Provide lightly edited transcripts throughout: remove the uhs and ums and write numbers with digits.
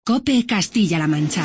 COPE Castilla-La Mancha.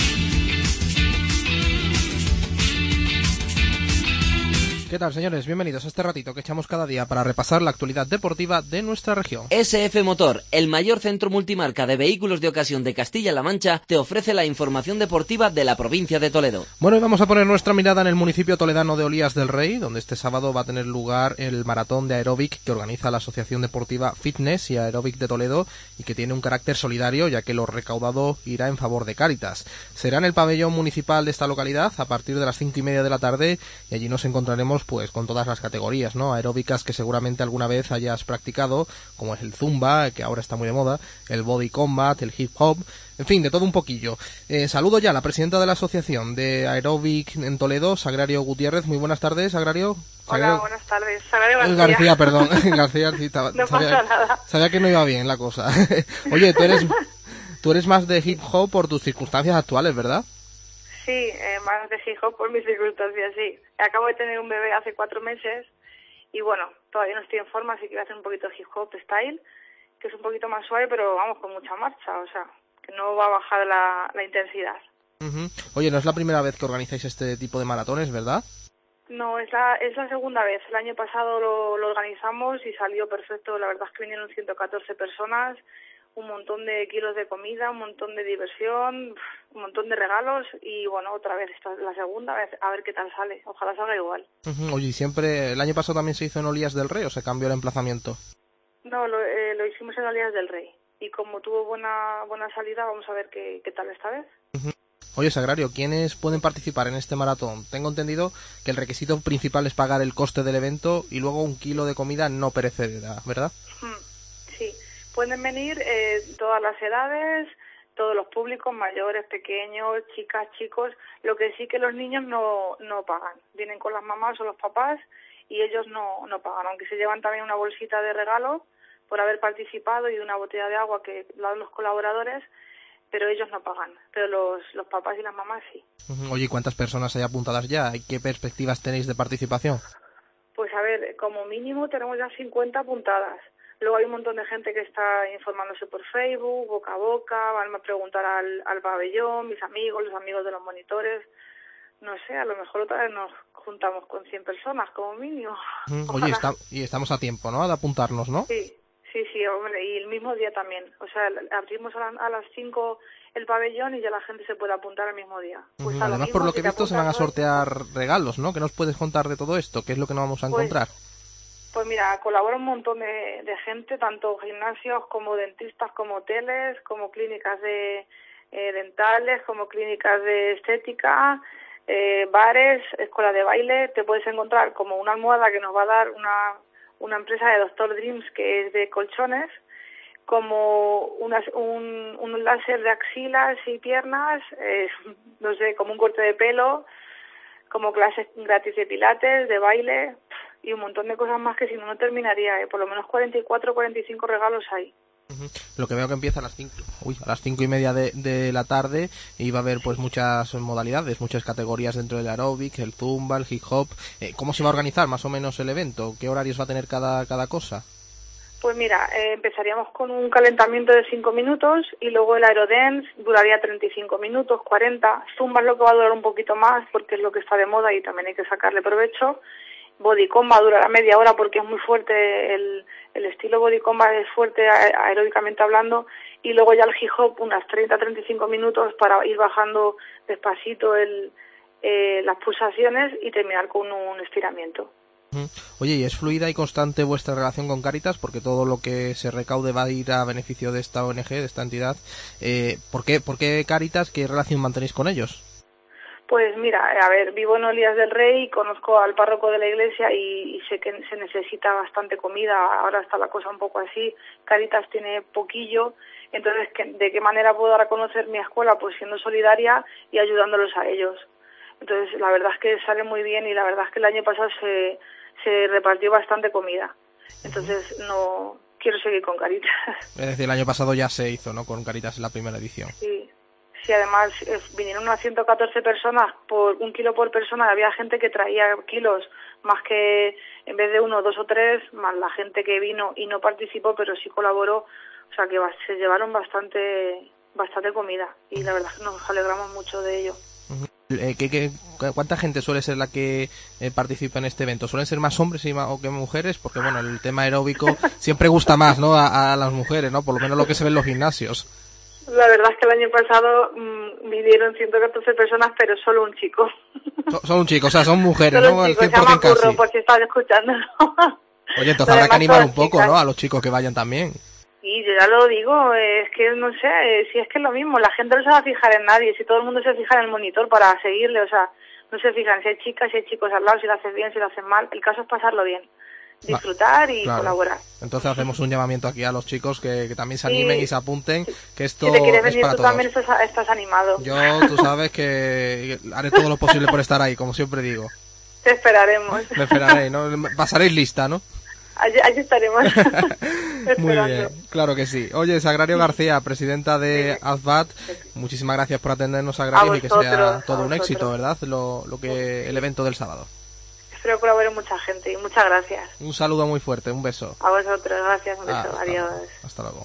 ¿Qué tal, señores? Bienvenidos a este ratito que echamos cada día para repasar la actualidad deportiva de nuestra región. SF Motor, el mayor centro multimarca de vehículos de ocasión de Castilla-La Mancha, te ofrece la información deportiva de la provincia de Toledo. Bueno, y vamos a poner nuestra mirada en el municipio toledano de Olías del Rey, donde este sábado va a tener lugar el maratón de aeróbic que organiza la Asociación Deportiva Fitness y Aeróbic de Toledo y que tiene un carácter solidario, ya que lo recaudado irá en favor de Cáritas. Será en el pabellón municipal de esta localidad a partir de las 5:30 de la tarde y allí nos encontraremos pues con todas las categorías, ¿no? Aeróbicas que seguramente alguna vez hayas practicado, como es el zumba, que ahora está muy de moda, el body combat, el hip hop, en fin, de todo un poquillo. Saludo ya a la presidenta de la Asociación de Aeróbic en Toledo, Sagrario Gutiérrez. Muy buenas tardes, Sagrario. Hola, buenas tardes. Sagrario García, perdón. García, sí, no pasa nada. Sabía que no iba bien la cosa. Oye, tú eres más de hip hop por tus circunstancias actuales, ¿verdad? Sí, más de hip hop por mis circunstancias, sí. Acabo de tener un bebé hace 4 meses y bueno, todavía no estoy en forma, así que voy a hacer un poquito de hip hop style, que es un poquito más suave, pero vamos, con mucha marcha, o sea, que no va a bajar la intensidad. Uh-huh. Oye, no es la primera vez que organizáis este tipo de maratones, ¿verdad? No, es la segunda vez. El año pasado lo organizamos y salió perfecto. La verdad es que vinieron 114 personas, un montón de kilos de comida, un montón de diversión, un montón de regalos y bueno, otra vez, esta es la segunda vez, a ver qué tal sale. Ojalá salga igual. Uh-huh. Oye, ¿y siempre, el año pasado también se hizo en Olías del Rey o se cambió el emplazamiento? No, lo hicimos en Olías del Rey y como tuvo buena salida, vamos a ver qué tal esta vez. Uh-huh. Oye, Sagrario, ¿quiénes pueden participar en este maratón? Tengo entendido que el requisito principal es pagar el coste del evento y luego 1 kilo de comida no perecedera, ¿verdad? Sí, pueden venir todas las edades, todos los públicos, mayores, pequeños, chicas, chicos. Lo que sí que los niños no pagan. Vienen con las mamás o los papás y ellos no pagan, aunque se llevan también una bolsita de regalo por haber participado y una botella de agua que la dan los colaboradores, pero ellos no pagan, pero los papás y las mamás sí. Oye, ¿y cuántas personas hay apuntadas ya? ¿Y qué perspectivas tenéis de participación? Pues a ver, como mínimo tenemos ya 50 apuntadas. Luego hay un montón de gente que está informándose por Facebook, boca a boca, van a preguntar al pabellón, mis amigos, los amigos de los monitores. No sé, a lo mejor otra vez nos juntamos con 100 personas como mínimo. Oye, y estamos a tiempo, ¿no? De apuntarnos, ¿no? Sí, hombre, y el mismo día también. O sea, abrimos a las 5 el pabellón y ya la gente se puede apuntar al mismo día. Pues Además, mismo, por lo si que he visto, se van a sortear regalos, ¿no? ¿Qué nos puedes contar de todo esto? ¿Qué es lo que nos vamos a encontrar? Pues mira, colabora un montón de gente, tanto gimnasios como dentistas, como hoteles, como clínicas de dentales, como clínicas de estética, bares, escuelas de baile. Te puedes encontrar como una almohada que nos va a dar una empresa de Dr. Dreams que es de colchones, como un láser de axilas y piernas, no sé, como un corte de pelo, como clases gratis de pilates, de baile y un montón de cosas más que si no terminaría, por lo menos 44 o 45 regalos hay. Lo que veo que empieza a las 5:30 de la tarde y va a haber pues muchas modalidades, muchas categorías dentro del aeróbic, el zumba, el hip hop. ¿Cómo se va a organizar más o menos el evento? ¿Qué horarios va a tener cada cosa? Pues mira, empezaríamos con un calentamiento de 5 minutos y luego el aerodance duraría 35 minutos, 40. Zumba es lo que va a durar un poquito más porque es lo que está de moda y también hay que sacarle provecho. Body combat durará media hora porque es muy fuerte, el estilo body combat es fuerte aeróbicamente hablando, y luego ya el hip hop unas 30-35 minutos para ir bajando despacito las pulsaciones y terminar con un estiramiento. Oye, ¿y es fluida y constante vuestra relación con Cáritas? Porque todo lo que se recaude va a ir a beneficio de esta ONG, de esta entidad. ¿Por qué Cáritas? ¿Qué relación mantenéis con ellos? Pues mira, a ver, vivo en Olías del Rey, conozco al párroco de la iglesia y sé que se necesita bastante comida, ahora está la cosa un poco así, Cáritas tiene poquillo, entonces, ¿de qué manera puedo dar a conocer mi escuela? Pues siendo solidaria y ayudándolos a ellos. Entonces, la verdad es que sale muy bien y la verdad es que el año pasado se repartió bastante comida. Entonces, no quiero seguir con Cáritas. Es decir, el año pasado ya se hizo, ¿no? Con Cáritas en la primera edición. Sí, además vinieron unas 114 personas por 1 kilo por persona. Había gente que traía kilos, más que en vez de 1, 2 o 3, más la gente que vino y no participó, pero sí colaboró. O sea que se llevaron bastante bastante comida, y la verdad es que nos alegramos mucho de ello. ¿Cuánta gente suele ser la que participa en este evento? ¿Suelen ser más hombres o que mujeres? Porque bueno, el tema aeróbico siempre gusta más, ¿no? A las mujeres, ¿no? Por lo menos lo que se ve en los gimnasios. La verdad es que el año pasado vinieron 114 personas, pero solo un chico. Solo un chico, o sea, son mujeres, solo ¿no? Un chico, El 100% se llama Curro, casi. por si están escuchando. Oye, entonces habrá que animar un poco, ¿no? A los chicos que vayan también. Y yo ya lo digo, es que no sé, si es que es lo mismo, la gente no se va a fijar en nadie, si todo el mundo se fija en el monitor para seguirle, o sea, no se fijan si hay chicas, si hay chicos al lado, si lo haces bien, si lo haces mal, el caso es pasarlo bien, disfrutar y claro. Colaborar. Entonces hacemos un llamamiento aquí a los chicos que también se animen y se apunten, que esto si te quieres venir es para tú todos. también estás animado. Yo, tú sabes que haré todo lo posible por estar ahí, como siempre digo. Te esperaremos. Me esperaré, ¿no? Pasaréis lista, ¿no? Allí estaremos. Muy bien, claro que sí. Oye, Sagrario García, presidenta de AZBAT, muchísimas gracias por atendernos, Sagrario, y que sea todo un éxito, ¿verdad? El evento del sábado. Espero colaborar mucha gente y muchas gracias. Un saludo muy fuerte, un beso. A vosotros, gracias, un beso, adiós. Hasta luego.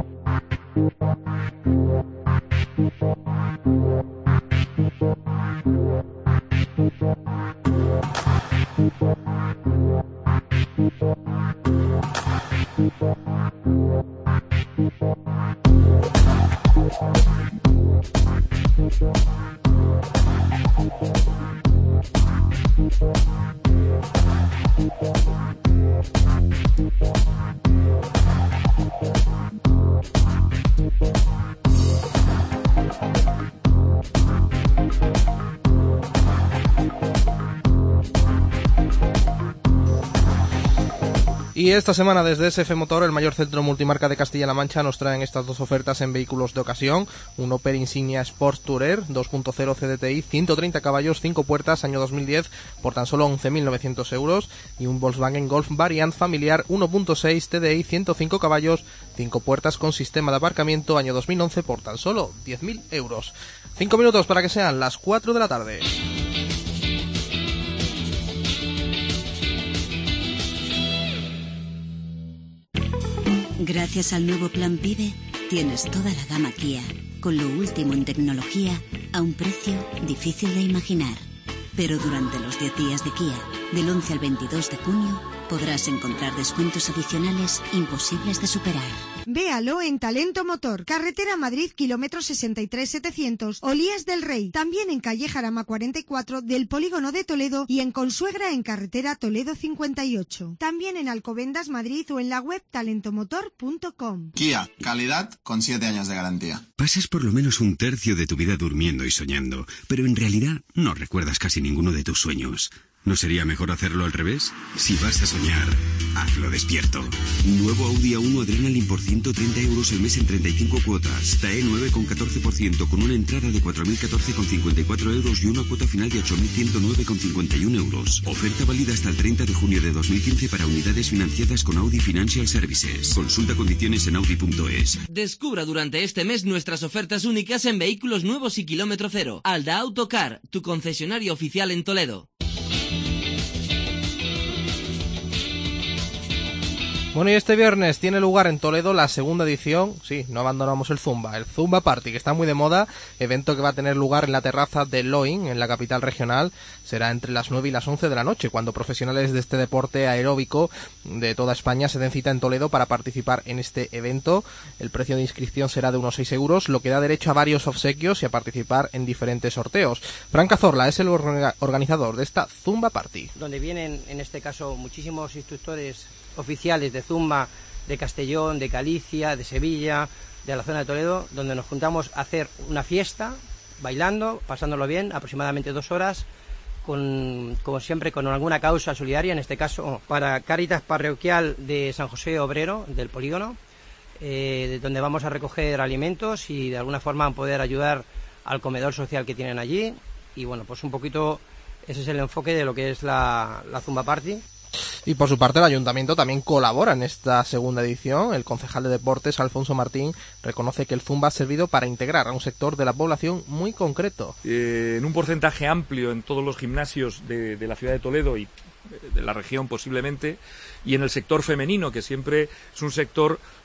Y esta semana desde SF Motor, el mayor centro multimarca de Castilla-La Mancha, nos traen estas dos ofertas en vehículos de ocasión. Un Opel Insignia Sport Tourer 2.0 CDTI, 130 caballos, 5 puertas, año 2010, por tan solo 11.900 euros. Y un Volkswagen Golf Variant familiar 1.6 TDI, 105 caballos, 5 puertas con sistema de aparcamiento, año 2011, por tan solo 10.000 euros. 5 minutos para que sean las 4 de la tarde. Gracias al nuevo Plan PIBE, tienes toda la gama Kia, con lo último en tecnología, a un precio difícil de imaginar. Pero durante los 10 días de Kia, del 11 al 22 de junio, podrás encontrar descuentos adicionales imposibles de superar. Véalo en Talento Motor, carretera Madrid, kilómetro 63.700, Olías del Rey, también en calle Jarama 44 del Polígono de Toledo y en Consuegra en carretera Toledo 58. También en Alcobendas, Madrid o en la web talentomotor.com. Kia, calidad con 7 años de garantía. Pasas por lo menos un tercio de tu vida durmiendo y soñando, pero en realidad no recuerdas casi ninguno de tus sueños. ¿No sería mejor hacerlo al revés? Si vas a soñar, hazlo despierto. Nuevo Audi A1 Adrenaline por 130 euros el mes en 35 cuotas. TAE 9 con 14% con una entrada de 4.014,54 euros y una cuota final de 8.109,51 euros. Oferta válida hasta el 30 de junio de 2015 para unidades financiadas con Audi Financial Services. Consulta condiciones en Audi.es. Descubra durante este mes nuestras ofertas únicas en vehículos nuevos y kilómetro cero. Alda Autocar, tu concesionario oficial en Toledo. Bueno, y este viernes tiene lugar en Toledo la segunda edición, sí, no abandonamos el Zumba Party, que está muy de moda, evento que va a tener lugar en la terraza de Loin, en la capital regional. Será entre las 9 y las 11 de la noche, cuando profesionales de este deporte aeróbico de toda España se den cita en Toledo para participar en este evento. El precio de inscripción será de unos 6 euros, lo que da derecho a varios obsequios y a participar en diferentes sorteos. Fran Cazorla es el organizador de esta Zumba Party. Donde vienen, en este caso, muchísimos instructores oficiales de Zumba, de Castellón, de Galicia, de Sevilla, de la zona de Toledo, donde nos juntamos a hacer una fiesta, bailando, pasándolo bien, aproximadamente 2 horas, como siempre, con alguna causa solidaria, en este caso para Cáritas Parroquial de San José Obrero, del Polígono, donde vamos a recoger alimentos y de alguna forma poder ayudar al comedor social que tienen allí. Y bueno, pues un poquito ese es el enfoque de lo que es la Zumba Party. Y por su parte el Ayuntamiento también colabora en esta segunda edición. El concejal de Deportes, Alfonso Martín, reconoce que el Zumba ha servido para integrar a un sector de la población muy concreto. En un porcentaje amplio en todos los gimnasios de la ciudad de Toledo y de la región posiblemente, y en el sector femenino, que siempre es un sector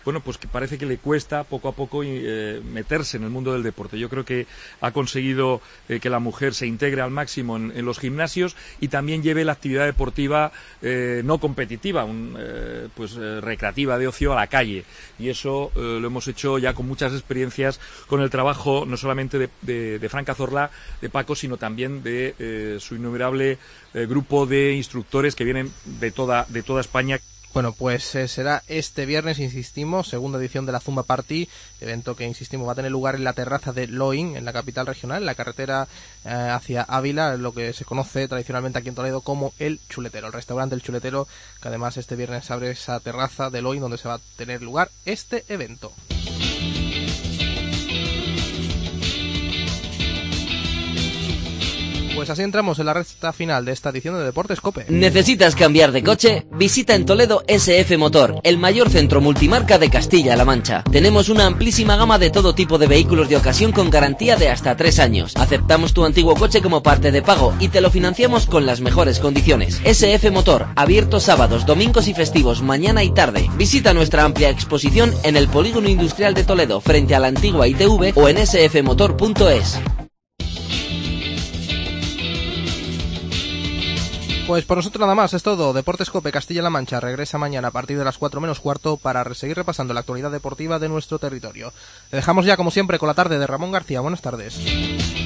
bueno, pues que parece que le cuesta poco a poco meterse en el mundo del deporte. Yo creo que ha conseguido que la mujer se integre al máximo en los gimnasios y también lleve la actividad deportiva no competitiva, recreativa, de ocio, a la calle. Y eso lo hemos hecho ya con muchas experiencias, con el trabajo no solamente de Fran Cazorla, de Paco, sino también de su innumerable grupo de instructores que vienen de toda España. Bueno, pues será este viernes, insistimos, segunda edición de la Zumba Party, evento que, insistimos, va a tener lugar en la terraza de Loín, en la capital regional, en la carretera hacia Ávila, lo que se conoce tradicionalmente aquí en Toledo como El Chuletero, el restaurante El Chuletero, que además este viernes abre esa terraza de Loín donde se va a tener lugar este evento. Pues así entramos en la recta final de esta edición de Deportes COPE. ¿Necesitas cambiar de coche? Visita en Toledo SF Motor, el mayor centro multimarca de Castilla-La Mancha. Tenemos una amplísima gama de todo tipo de vehículos de ocasión con garantía de hasta 3 años. Aceptamos tu antiguo coche como parte de pago y te lo financiamos con las mejores condiciones. SF Motor, abierto sábados, domingos y festivos, mañana y tarde. Visita nuestra amplia exposición en el Polígono Industrial de Toledo, frente a la antigua ITV, o en sfmotor.es. Pues por nosotros nada más, es todo. Deportes COPE Castilla-La Mancha regresa mañana a partir de las 4 menos cuarto para seguir repasando la actualidad deportiva de nuestro territorio. Le dejamos ya, como siempre, con la tarde de Ramón García. Buenas tardes.